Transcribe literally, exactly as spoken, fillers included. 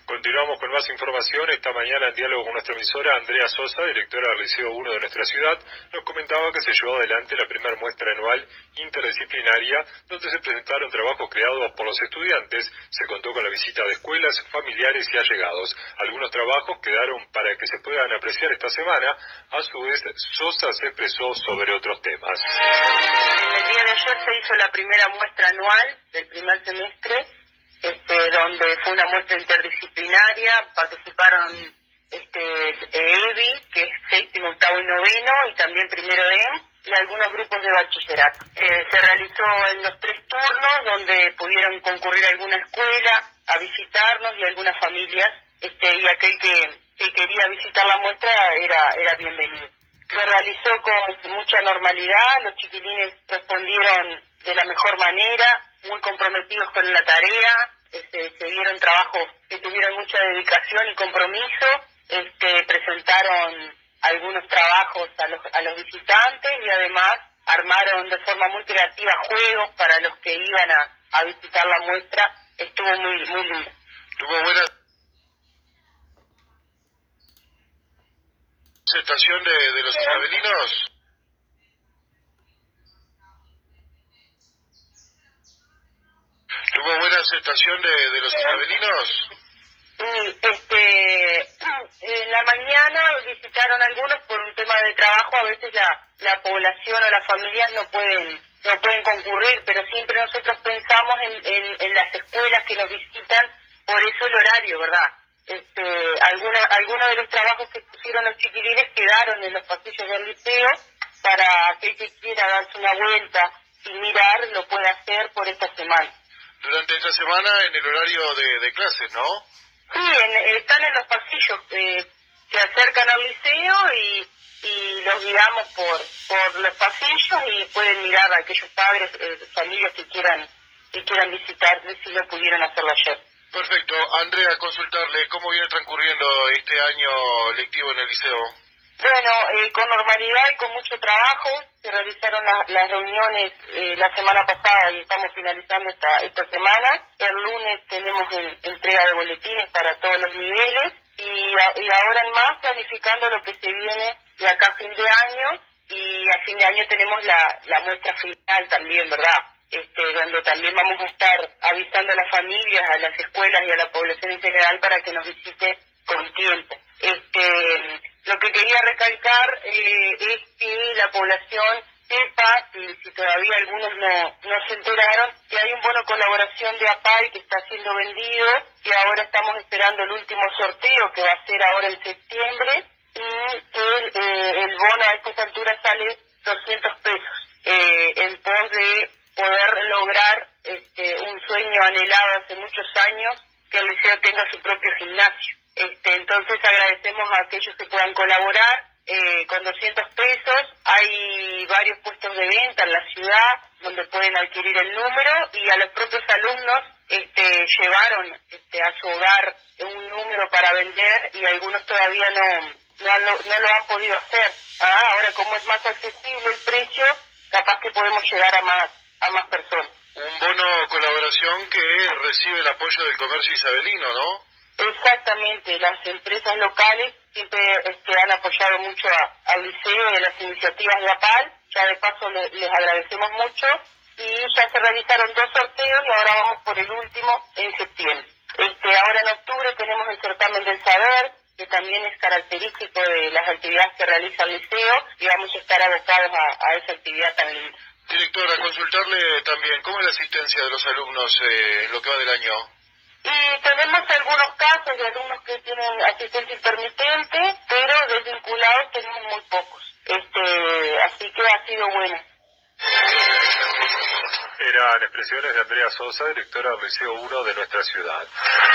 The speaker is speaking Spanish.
Continuamos con más información. Esta mañana, en diálogo con nuestra emisora, Andrea Sosa, directora del Liceo uno de nuestra ciudad, nos comentaba que se llevó adelante la primera muestra anual interdisciplinaria, donde se presentaron trabajos creados por los estudiantes. Se contó con la visita de escuelas, familiares y allegados. Algunos trabajos quedaron para que se puedan apreciar esta semana. A su vez, Sosa se expresó sobre otros temas. En el día de ayer se hizo la primera muestra anual del primer semestre, este, donde fue una muestra interdisciplinaria. Participaron este, E B I, que es séptimo, octavo y noveno, y también primero D E M, y algunos grupos de bachillerato. Eh, se realizó en los tres turnos, donde pudieron concurrir a alguna escuela a visitarnos y algunas familias, este, y aquel que, que quería visitar la muestra era, era bienvenido. Se realizó con mucha normalidad, los chiquilines respondieron de la mejor manera, muy comprometidos con la tarea, este, se dieron trabajos que tuvieron mucha dedicación y compromiso, este, presentaron algunos trabajos a los, a los visitantes y además armaron de forma muy creativa juegos para los que iban a, a visitar la muestra. Estuvo muy, muy lindo. Tuvo buena aceptación de, de los isabelinos. ¿Tuvo buena aceptación de, de los isabelinos? Sí, este, en la mañana visitaron algunos por un tema de trabajo. A veces la, la población o las familias no pueden no pueden concurrir, pero siempre nosotros pensamos en, en, en las escuelas que nos visitan, por eso el horario, ¿verdad? Este, alguna, algunos de los trabajos que pusieron los chiquilines quedaron en los pasillos del liceo para aquel que quiera darse una vuelta y mirar lo puede hacer por esta semana. Durante esta semana en el horario de, de clases, ¿no? Sí, en, están en los pasillos, eh, se acercan al liceo y, y los guiamos por, por los pasillos y pueden mirar a aquellos padres, eh, familias que quieran que quieran visitar, si no pudieron hacerlo ayer. Perfecto. Andrea, consultarle, ¿cómo viene transcurriendo este año lectivo en el liceo? Bueno, eh, con normalidad y con mucho trabajo. Se realizaron la, las reuniones eh, la semana pasada y estamos finalizando esta, esta semana. El lunes tenemos el, entrega de boletines para todos los niveles y, a, y ahora en más planificando lo que se viene de acá a fin de año, y a fin de año tenemos la, la muestra final también, ¿verdad? Este, donde también vamos a estar avisando a las familias, a las escuelas y a la población en general para que nos visite con tiempo. Este, lo que quería recalcar eh, es que la población sepa, si, si todavía algunos no, no se enteraron, que hay un bono colaboración de APAI que está siendo vendido, que ahora estamos esperando el último sorteo que va a ser ahora en septiembre, y que el, eh, el bono a estas alturas sale doscientos pesos, eh, en pos de poder lograr este, un sueño anhelado hace muchos años, que el liceo tenga su propio gimnasio. Este, entonces agradecemos a aquellos que puedan colaborar eh, con doscientos pesos. Hay varios puestos de venta en la ciudad donde pueden adquirir el número, y a los propios alumnos este, llevaron este, a su hogar un número para vender, y algunos todavía no, no, no, no lo han podido hacer. Ah, ahora como es más accesible el precio, capaz que podemos llegar a más, a más personas. Un bono colaboración que recibe el apoyo del comercio isabelino, ¿no? Exactamente, las empresas locales siempre este, han apoyado mucho a, al liceo y a las iniciativas de APAL. Ya de paso le, les agradecemos mucho, y ya se realizaron dos sorteos y ahora vamos por el último en septiembre. Este, ahora en octubre tenemos el certamen del saber, que también es característico de las actividades que realiza el liceo, y vamos a estar abocados a, a esa actividad tan linda. Directora, consultarle también, ¿cómo es la asistencia de los alumnos eh, en lo que va del año? Y tenemos algunos casos de alumnos que tienen asistencia intermitente, pero desvinculados tenemos muy pocos. Este, así que ha sido bueno. Eran expresiones de Andrea Sosa, directora del Liceo uno de nuestra ciudad.